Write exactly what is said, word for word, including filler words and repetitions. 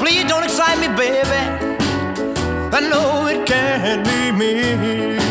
please don't excite me, baby. I know it can't be me.